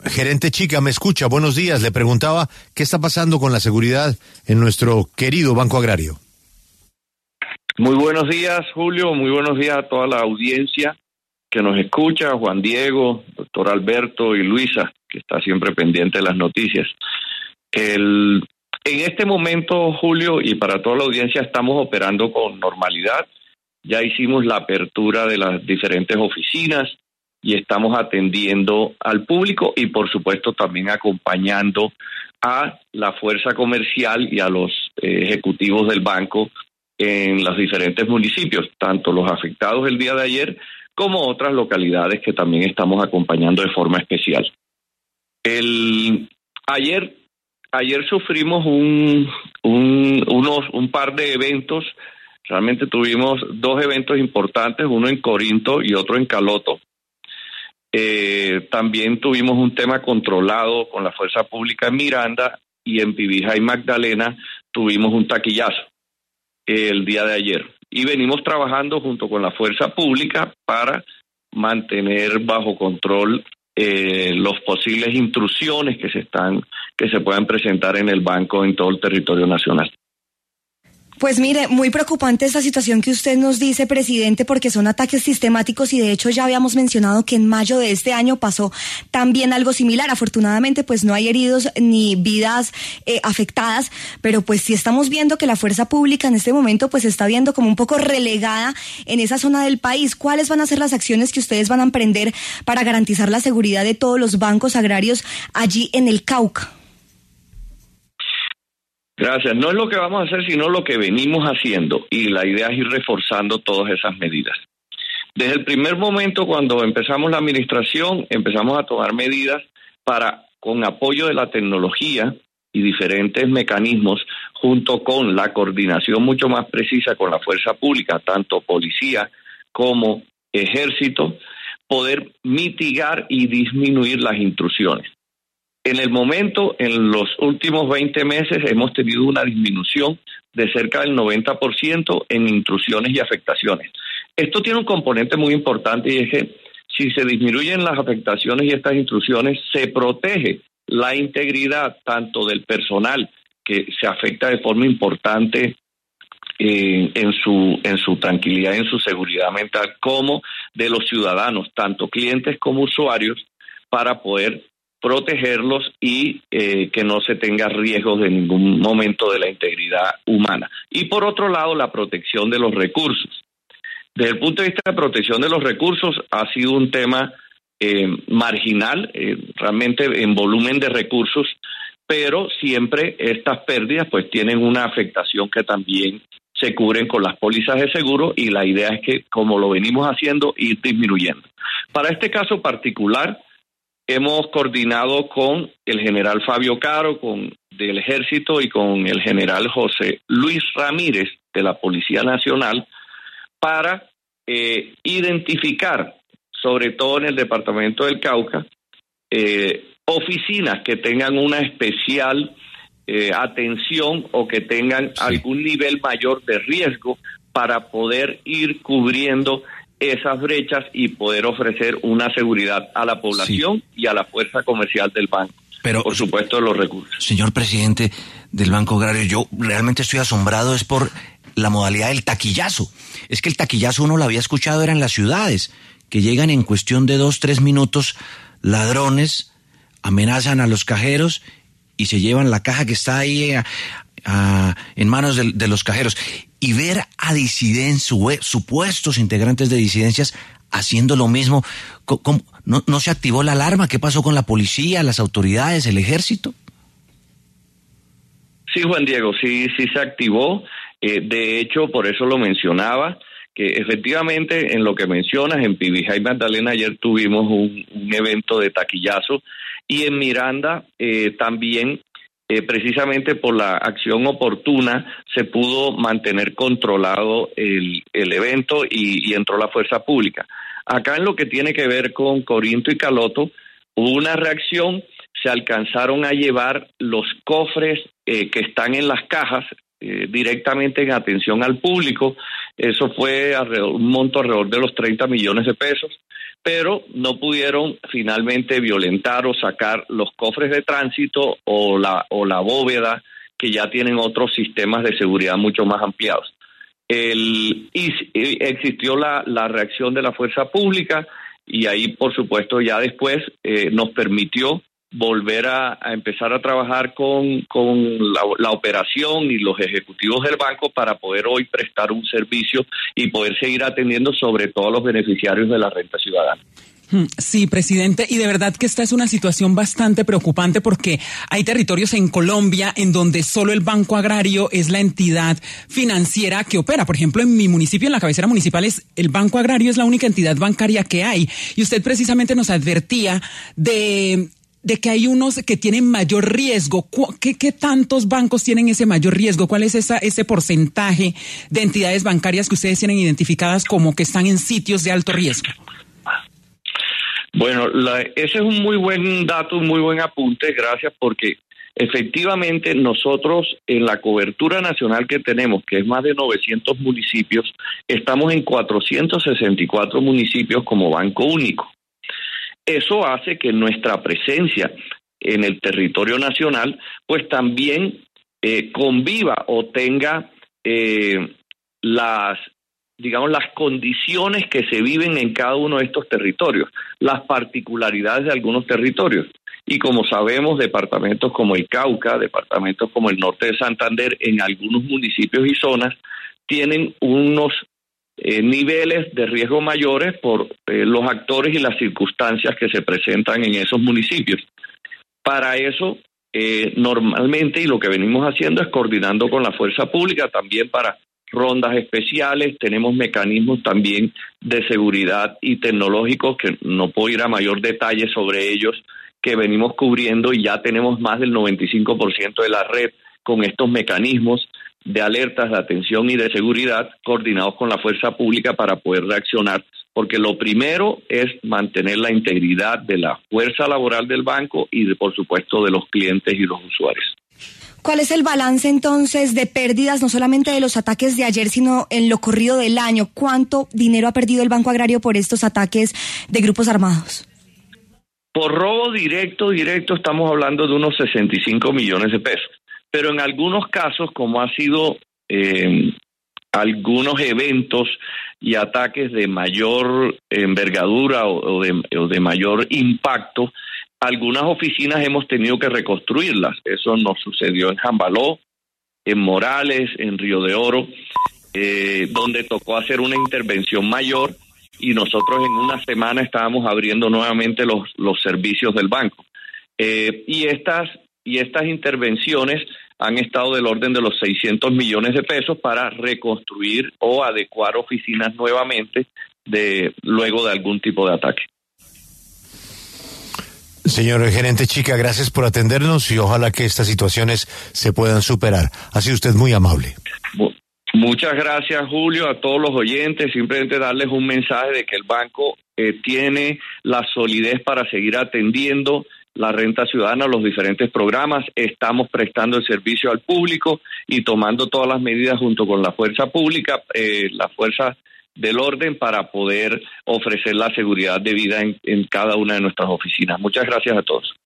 Gerente Chica, me escucha, buenos días. Le preguntaba qué está pasando con la seguridad en nuestro querido Banco Agrario. Muy buenos días, Julio. Muy buenos días a toda la audiencia que nos escucha, Juan Diego, doctor Alberto y Luisa, que está siempre pendiente de las noticias. En este momento, Julio, y para toda la audiencia, estamos operando con normalidad. Ya hicimos la apertura de las diferentes oficinas y estamos atendiendo al público y, por supuesto, también acompañando a la fuerza comercial y a los ejecutivos del banco en los diferentes municipios, tanto los afectados el día de ayer como otras localidades que también estamos acompañando de forma especial. Ayer sufrimos un par de eventos. Realmente tuvimos 2 eventos importantes, uno en Corinto y otro en Caloto. También tuvimos un tema controlado con la fuerza pública en Miranda, y en Pibija y Magdalena tuvimos un taquillazo el día de ayer. Y venimos trabajando junto con la fuerza pública para mantener bajo control los posibles intrusiones que se puedan presentar en el banco en todo el territorio nacional. Pues mire, muy preocupante esta situación que usted nos dice, presidente, porque son ataques sistemáticos y de hecho ya habíamos mencionado que en mayo de este año pasó también algo similar. Afortunadamente, pues no hay heridos ni vidas afectadas, pero pues sí estamos viendo que la fuerza pública en este momento pues se está viendo como un poco relegada en esa zona del país. ¿Cuáles van a ser las acciones que ustedes van a emprender para garantizar la seguridad de todos los bancos agrarios allí en el Cauca? Gracias. No es lo que vamos a hacer, sino lo que venimos haciendo, y la idea es ir reforzando todas esas medidas. Desde el primer momento, cuando empezamos la administración, empezamos a tomar medidas para, con apoyo de la tecnología y diferentes mecanismos, junto con la coordinación mucho más precisa con la fuerza pública, tanto policía como ejército, poder mitigar y disminuir las intrusiones. En el momento, en los últimos 20 meses, hemos tenido una disminución de cerca del 90% en intrusiones y afectaciones. Esto tiene un componente muy importante, y es que si se disminuyen las afectaciones y estas intrusiones, se protege la integridad tanto del personal, que se afecta de forma importante en su tranquilidad y en su seguridad mental, como de los ciudadanos, tanto clientes como usuarios, para poder protegerlos y que no se tenga riesgos de ningún momento de la integridad humana. Y por otro lado, la protección de los recursos. Desde el punto de vista de protección de los recursos, ha sido un tema marginal, realmente en volumen de recursos, pero siempre estas pérdidas pues tienen una afectación que también se cubren con las pólizas de seguro, y la idea es que, como lo venimos haciendo, ir disminuyendo. Para este caso particular, hemos coordinado con el general Fabio Caro, del Ejército, y con el general José Luis Ramírez, de la Policía Nacional, para identificar, sobre todo en el departamento del Cauca, oficinas que tengan una especial atención o que tengan algún nivel mayor de riesgo, para poder ir cubriendo esas brechas y poder ofrecer una seguridad a la población y a la fuerza comercial del banco. Pero, por supuesto, de los recursos. Señor presidente del Banco Agrario, yo realmente estoy asombrado es por la modalidad del taquillazo. Es que el taquillazo uno lo había escuchado, era en las ciudades, que llegan en cuestión de 2-3 minutos ladrones, amenazan a los cajeros y se llevan la caja que está ahí en manos de los cajeros. Y ver a supuestos integrantes de disidencias haciendo lo mismo, ¿no se activó la alarma? ¿Qué pasó con la policía, las autoridades, el ejército? Sí, Juan Diego, sí se activó. De hecho, por eso lo mencionaba, que efectivamente en lo que mencionas, en Pibija y Magdalena ayer tuvimos un evento de taquillazo, y en Miranda también, precisamente por la acción oportuna, se pudo mantener controlado el evento y entró la fuerza pública. Acá, en lo que tiene que ver con Corinto y Caloto, hubo una reacción, se alcanzaron a llevar los cofres que están en las cajas, directamente en atención al público. Eso fue un monto alrededor de los 30 millones de pesos, pero no pudieron finalmente violentar o sacar los cofres de tránsito o la bóveda, que ya tienen otros sistemas de seguridad mucho más ampliados. Existió la reacción de la fuerza pública, y ahí, por supuesto, ya después nos permitió volver a empezar a trabajar con la operación y los ejecutivos del banco para poder hoy prestar un servicio y poder seguir atendiendo sobre todo a los beneficiarios de la renta ciudadana. Sí, presidente, y de verdad que esta es una situación bastante preocupante, porque hay territorios en Colombia en donde solo el Banco Agrario es la entidad financiera que opera. Por ejemplo, en mi municipio, en la cabecera municipal, el Banco Agrario es la única entidad bancaria que hay. Y usted precisamente nos advertía de que hay unos que tienen mayor riesgo. ¿Qué tantos bancos tienen ese mayor riesgo? ¿Cuál es ese porcentaje de entidades bancarias que ustedes tienen identificadas como que están en sitios de alto riesgo? Bueno, ese es un muy buen dato, un muy buen apunte, gracias, porque efectivamente nosotros en la cobertura nacional que tenemos, que es más de 900 municipios, estamos en 464 municipios como banco único. Eso hace que nuestra presencia en el territorio nacional pues también conviva o tenga las condiciones que se viven en cada uno de estos territorios, las particularidades de algunos territorios. Y como sabemos, departamentos como el Cauca, departamentos como el norte de Santander, en algunos municipios y zonas, tienen unos niveles de riesgo mayores por los actores y las circunstancias que se presentan en esos municipios. Para eso, normalmente, y lo que venimos haciendo es coordinando con la fuerza pública también para rondas especiales. Tenemos mecanismos también de seguridad y tecnológicos que no puedo ir a mayor detalle sobre ellos, que venimos cubriendo, y ya tenemos más del 95% de la red con estos mecanismos de alertas, de atención y de seguridad coordinados con la fuerza pública para poder reaccionar, porque lo primero es mantener la integridad de la fuerza laboral del banco y por supuesto de los clientes y los usuarios. ¿Cuál es el balance entonces de pérdidas, no solamente de los ataques de ayer, sino en lo corrido del año? ¿Cuánto dinero ha perdido el Banco Agrario por estos ataques de grupos armados? Por robo directo estamos hablando de unos 65 millones de pesos. Pero en algunos casos, como ha sido algunos eventos y ataques de mayor envergadura o de mayor impacto, algunas oficinas hemos tenido que reconstruirlas. Eso nos sucedió en Jambaló, en Morales, en Río de Oro, donde tocó hacer una intervención mayor, y nosotros en una semana estábamos abriendo nuevamente los servicios del banco. Y estas intervenciones han estado del orden de los 600 millones de pesos para reconstruir o adecuar oficinas nuevamente luego de algún tipo de ataque. Señor gerente Chica, gracias por atendernos y ojalá que estas situaciones se puedan superar. Ha sido usted muy amable. Muchas gracias, Julio, a todos los oyentes. Simplemente darles un mensaje de que el banco tiene la solidez para seguir atendiendo la renta ciudadana, los diferentes programas. Estamos prestando el servicio al público y tomando todas las medidas junto con la fuerza pública, la fuerza del orden, para poder ofrecer la seguridad debida en cada una de nuestras oficinas. Muchas gracias a todos.